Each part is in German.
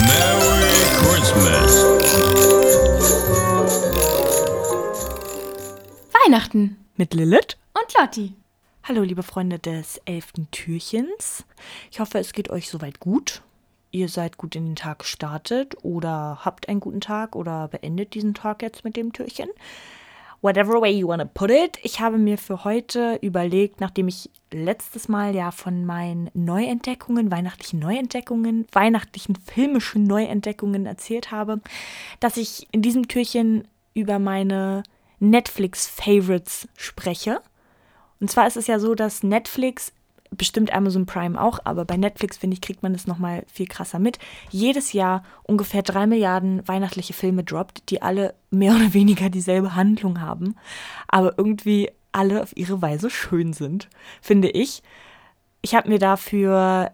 Merry Christmas. Weihnachten Mit Lilith. und Lotti. Hallo liebe Freunde des 11. Türchens. Ich hoffe, es geht euch soweit gut. Ihr seid gut in den Tag gestartet oder habt einen guten Tag oder beendet diesen Tag jetzt mit dem Türchen. Whatever way you wanna put it. Ich habe mir für heute überlegt, nachdem ich letztes Mal ja von meinen Neuentdeckungen, weihnachtlichen filmischen Neuentdeckungen erzählt habe, dass ich in diesem Türchen über meine Netflix-Favorites spreche. Und zwar ist es ja so, dass Netflix, bestimmt Amazon Prime auch, aber bei Netflix, finde ich, kriegt man das nochmal viel krasser mit, jedes Jahr ungefähr 3 Milliarden weihnachtliche Filme droppt, die alle mehr oder weniger dieselbe Handlung haben, aber irgendwie alle auf ihre Weise schön sind, finde ich. Ich habe mir dafür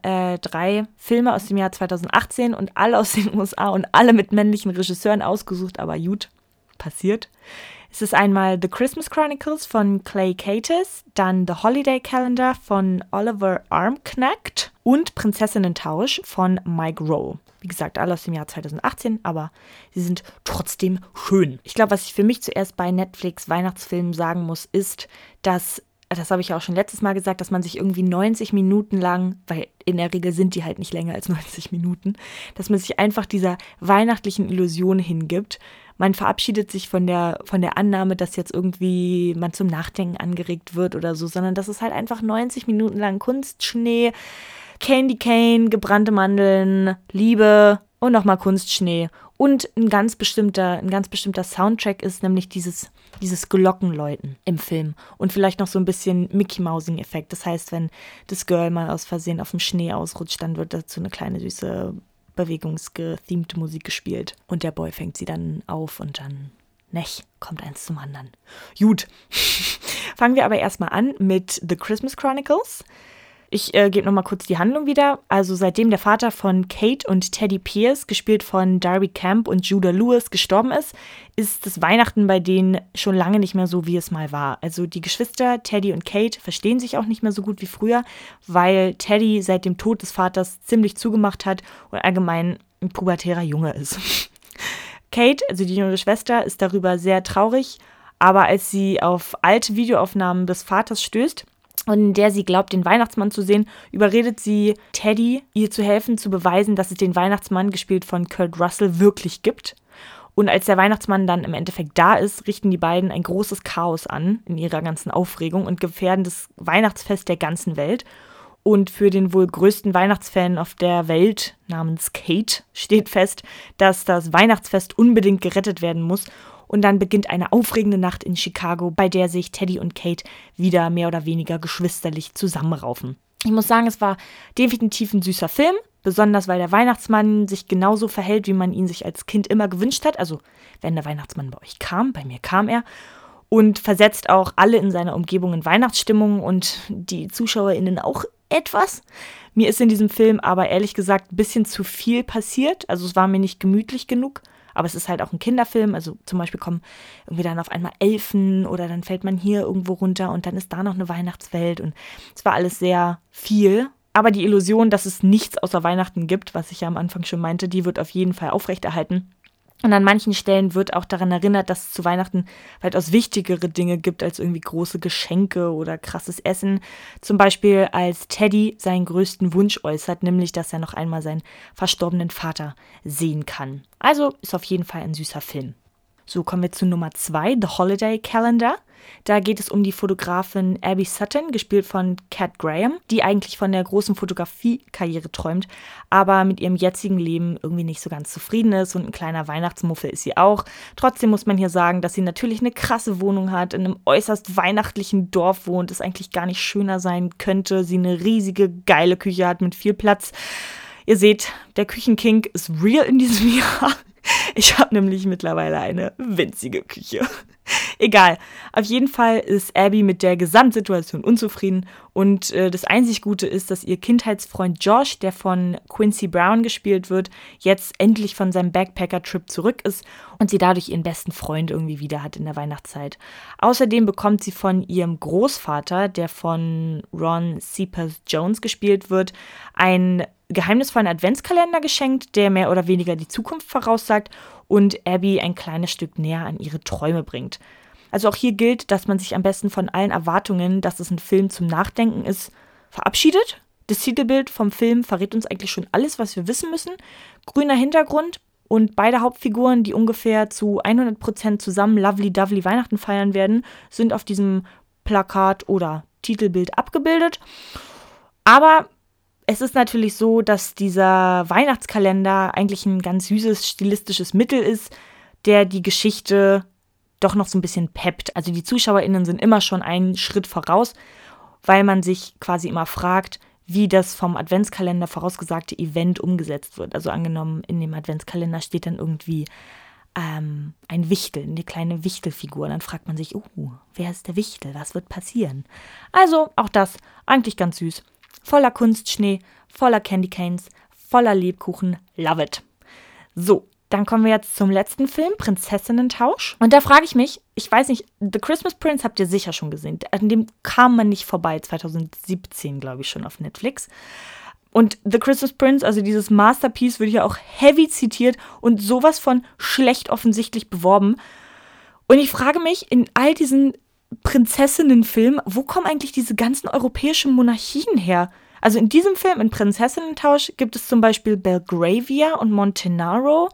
3 Filme aus dem Jahr 2018 und alle aus den USA und alle mit männlichen Regisseuren ausgesucht, aber gut, passiert. Es ist einmal The Christmas Chronicles von Clay Cates, dann The Holiday Calendar von Oliver Armknecht und Prinzessinnen-Tausch von Mike Rowe. Wie gesagt, alle aus dem Jahr 2018, aber sie sind trotzdem schön. Ich glaube, was ich für mich zuerst bei Netflix Weihnachtsfilmen sagen muss, ist, dass, das habe ich ja auch schon letztes Mal gesagt, dass man sich irgendwie 90 Minuten lang, weil in der Regel sind die halt nicht länger als 90 Minuten, dass man sich einfach dieser weihnachtlichen Illusion hingibt. Man verabschiedet sich von der Annahme, dass jetzt irgendwie man zum Nachdenken angeregt wird oder so, sondern das ist halt einfach 90 Minuten lang Kunstschnee, Candy Cane, gebrannte Mandeln, Liebe und nochmal Kunstschnee. Und ein ganz bestimmter Soundtrack ist nämlich dieses Glockenläuten im Film. Und vielleicht noch so ein bisschen Mickey-Mousing-Effekt. Das heißt, wenn das Girl mal aus Versehen auf dem Schnee ausrutscht, dann wird dazu eine kleine süße bewegungsgethemte Musik gespielt. Und der Boy fängt sie dann auf und dann, kommt eins zum anderen. Gut, fangen wir aber erstmal an mit The Christmas Chronicles. Ich gebe nochmal kurz die Handlung wieder. Also seitdem der Vater von Kate und Teddy Pierce, gespielt von Darby Camp und Judah Lewis, gestorben ist das Weihnachten bei denen schon lange nicht mehr so, wie es mal war. Also die Geschwister Teddy und Kate verstehen sich auch nicht mehr so gut wie früher, weil Teddy seit dem Tod des Vaters ziemlich zugemacht hat und allgemein ein pubertärer Junge ist. Kate, also die jüngere Schwester, ist darüber sehr traurig, aber als sie auf alte Videoaufnahmen des Vaters stößt, und in der sie glaubt, den Weihnachtsmann zu sehen, überredet sie Teddy, ihr zu helfen, zu beweisen, dass es den Weihnachtsmann, gespielt von Kurt Russell, wirklich gibt. Und als der Weihnachtsmann dann im Endeffekt da ist, richten die beiden ein großes Chaos an in ihrer ganzen Aufregung und gefährden das Weihnachtsfest der ganzen Welt. Und für den wohl größten Weihnachtsfan auf der Welt, namens Kate, steht fest, dass das Weihnachtsfest unbedingt gerettet werden muss. Und dann beginnt eine aufregende Nacht in Chicago, bei der sich Teddy und Kate wieder mehr oder weniger geschwisterlich zusammenraufen. Ich muss sagen, es war definitiv ein süßer Film, besonders weil der Weihnachtsmann sich genauso verhält, wie man ihn sich als Kind immer gewünscht hat. Also wenn der Weihnachtsmann bei euch kam, bei mir kam er. Und versetzt auch alle in seiner Umgebung in Weihnachtsstimmung und die ZuschauerInnen auch etwas. Mir ist in diesem Film aber ehrlich gesagt ein bisschen zu viel passiert. Also es war mir nicht gemütlich genug. Aber es ist halt auch ein Kinderfilm, also zum Beispiel kommen irgendwie dann auf einmal Elfen oder dann fällt man hier irgendwo runter und dann ist da noch eine Weihnachtswelt und es war alles sehr viel. Aber die Illusion, dass es nichts außer Weihnachten gibt, was ich ja am Anfang schon meinte, die wird auf jeden Fall aufrechterhalten. Und an manchen Stellen wird auch daran erinnert, dass es zu Weihnachten weitaus wichtigere Dinge gibt als irgendwie große Geschenke oder krasses Essen. Zum Beispiel als Teddy seinen größten Wunsch äußert, nämlich, dass er noch einmal seinen verstorbenen Vater sehen kann. Also ist auf jeden Fall ein süßer Film. So, kommen wir zu Nummer 2, The Holiday Calendar. Da geht es um die Fotografin Abby Sutton, gespielt von Kat Graham, die eigentlich von der großen Fotografiekarriere träumt, aber mit ihrem jetzigen Leben irgendwie nicht so ganz zufrieden ist und ein kleiner Weihnachtsmuffel ist sie auch. Trotzdem muss man hier sagen, dass sie natürlich eine krasse Wohnung hat, in einem äußerst weihnachtlichen Dorf wohnt, es eigentlich gar nicht schöner sein könnte, sie eine riesige, geile Küche hat mit viel Platz. Ihr seht, der Küchenkink ist real in diesem Jahr. Ich habe nämlich mittlerweile eine winzige Küche. Egal. Auf jeden Fall ist Abby mit der Gesamtsituation unzufrieden und das einzig Gute ist, dass ihr Kindheitsfreund Josh, der von Quincy Brown gespielt wird, jetzt endlich von seinem Backpacker-Trip zurück ist und sie dadurch ihren besten Freund irgendwie wieder hat in der Weihnachtszeit. Außerdem bekommt sie von ihrem Großvater, der von Ron Cephas-Jones gespielt wird, einen geheimnisvollen Adventskalender geschenkt, der mehr oder weniger die Zukunft voraussagt und Abby ein kleines Stück näher an ihre Träume bringt. Also auch hier gilt, dass man sich am besten von allen Erwartungen, dass es ein Film zum Nachdenken ist, verabschiedet. Das Titelbild vom Film verrät uns eigentlich schon alles, was wir wissen müssen. Grüner Hintergrund und beide Hauptfiguren, die ungefähr zu 100% zusammen lovely-dovely Weihnachten feiern werden, sind auf diesem Plakat oder Titelbild abgebildet. Aber es ist natürlich so, dass dieser Weihnachtskalender eigentlich ein ganz süßes stilistisches Mittel ist, der die Geschichte doch noch so ein bisschen peppt. Also die ZuschauerInnen sind immer schon einen Schritt voraus, weil man sich quasi immer fragt, wie das vom Adventskalender vorausgesagte Event umgesetzt wird. Also angenommen, in dem Adventskalender steht dann irgendwie ein Wichtel, eine kleine Wichtelfigur. Dann fragt man sich, wer ist der Wichtel? Was wird passieren? Also auch das eigentlich ganz süß. Voller Kunstschnee, voller Candy Canes, voller Lebkuchen. Love it. So, dann kommen wir jetzt zum letzten Film, Prinzessinnentausch. Und da frage ich mich, ich weiß nicht, The Christmas Prince habt ihr sicher schon gesehen. An dem kam man nicht vorbei, 2017, glaube ich, schon auf Netflix. Und The Christmas Prince, also dieses Masterpiece, wird ja auch heavy zitiert und sowas von schlecht offensichtlich beworben. Und ich frage mich, in all diesen Prinzessinnenfilm, wo kommen eigentlich diese ganzen europäischen Monarchien her? Also in diesem Film, in Prinzessinnentausch, gibt es zum Beispiel Belgravia und Montenaro.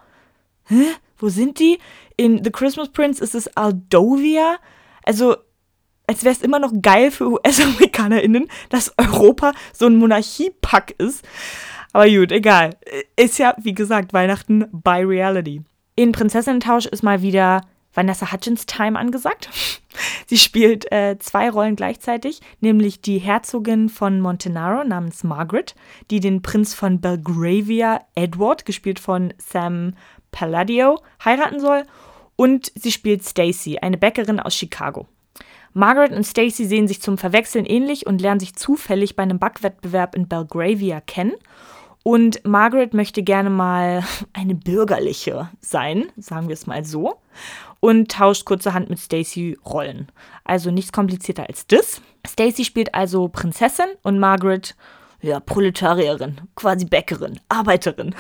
Wo sind die? In The Christmas Prince ist es Aldovia. Also, als wäre es immer noch geil für US-AmerikanerInnen, dass Europa so ein Monarchiepack ist. Aber gut, egal. Ist ja, wie gesagt, Weihnachten by Reality. In Prinzessinnentausch ist mal wieder Vanessa Hudgens Time angesagt. Sie spielt 2 Rollen gleichzeitig, nämlich die Herzogin von Montenaro namens Margaret, die den Prinz von Belgravia, Edward, gespielt von Sam Palladio, heiraten soll. Und sie spielt Stacy, eine Bäckerin aus Chicago. Margaret und Stacy sehen sich zum Verwechseln ähnlich und lernen sich zufällig bei einem Backwettbewerb in Belgravia kennen. Und Margaret möchte gerne mal eine bürgerliche sein, sagen wir es mal so, und tauscht kurzerhand mit Stacy Rollen. Also nichts komplizierter als das. Stacy spielt also Prinzessin und Margaret, ja, Proletarierin, quasi Bäckerin, Arbeiterin.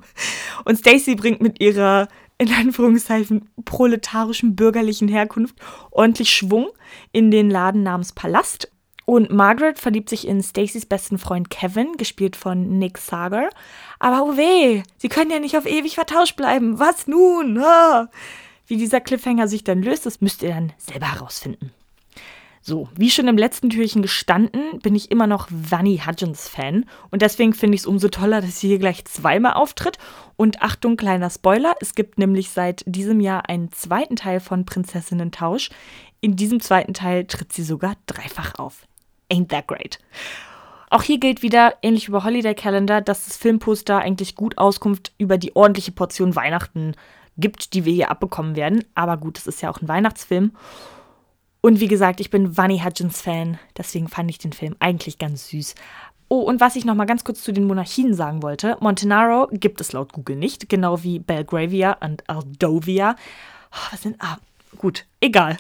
Und Stacy bringt mit ihrer, in Anführungszeichen, proletarischen bürgerlichen Herkunft ordentlich Schwung in den Laden namens Palast. Und Margaret verliebt sich in Stacys besten Freund Kevin, gespielt von Nick Sagar. Aber oh weh, sie können ja nicht auf ewig vertauscht bleiben. Was nun? Wie dieser Cliffhanger sich dann löst, das müsst ihr dann selber herausfinden. So, wie schon im letzten Türchen gestanden, bin ich immer noch Vanny Hudgens-Fan. Und deswegen finde ich es umso toller, dass sie hier gleich zweimal auftritt. Und Achtung, kleiner Spoiler, es gibt nämlich seit diesem Jahr einen zweiten Teil von Prinzessinnentausch. In diesem zweiten Teil tritt sie sogar dreifach auf. Ain't that great. Auch hier gilt wieder, ähnlich wie bei Holiday Calendar, dass das Filmposter eigentlich gut Auskunft über die ordentliche Portion Weihnachten gibt, die wir hier abbekommen werden. Aber gut, es ist ja auch ein Weihnachtsfilm. Und wie gesagt, ich bin Vanny Hudgens-Fan, deswegen fand ich den Film eigentlich ganz süß. Oh, und was ich noch mal ganz kurz zu den Monarchien sagen wollte. Montenaro gibt es laut Google nicht, genau wie Belgravia und Aldovia. Gut, egal.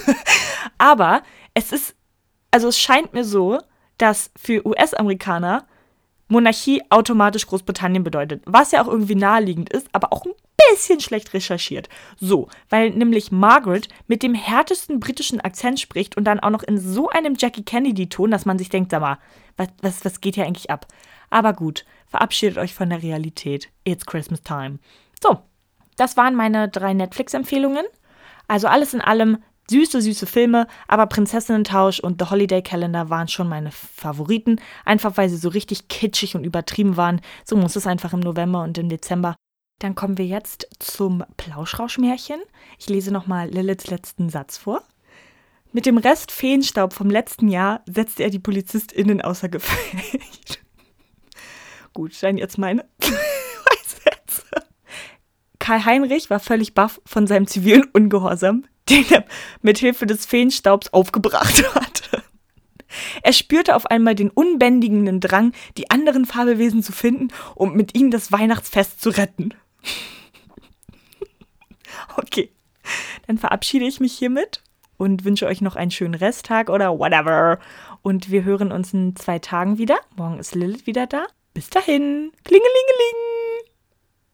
Aber es scheint mir so, dass für US-Amerikaner Monarchie automatisch Großbritannien bedeutet. Was ja auch irgendwie naheliegend ist, aber auch ein bisschen schlecht recherchiert. So, weil nämlich Margaret mit dem härtesten britischen Akzent spricht und dann auch noch in so einem Jackie Kennedy-Ton, dass man sich denkt, sag mal, was geht hier eigentlich ab? Aber gut, verabschiedet euch von der Realität. It's Christmas time. So, das waren meine 3 Netflix-Empfehlungen. Also alles in allem süße Filme, aber Prinzessinnentausch und The Holiday Calendar waren schon meine Favoriten, einfach weil sie so richtig kitschig und übertrieben waren. So muss es einfach im November und im Dezember. Dann kommen wir jetzt zum Plauschrauschmärchen. Ich lese nochmal Liliths letzten Satz vor. Mit dem Rest Feenstaub vom letzten Jahr setzte er die PolizistInnen außer Gefecht. Gut, dann jetzt meine Sätze. Karl Heinrich war völlig baff von seinem zivilen Ungehorsam. den er mit Hilfe des Feenstaubs aufgebracht hatte. Er spürte auf einmal den unbändigenden Drang, die anderen Fabelwesen zu finden, um mit ihnen das Weihnachtsfest zu retten. Okay, dann verabschiede ich mich hiermit und wünsche euch noch einen schönen Resttag oder whatever. Und wir hören uns in 2 Tagen wieder. Morgen ist Lilith wieder da. Bis dahin. Klingelingeling.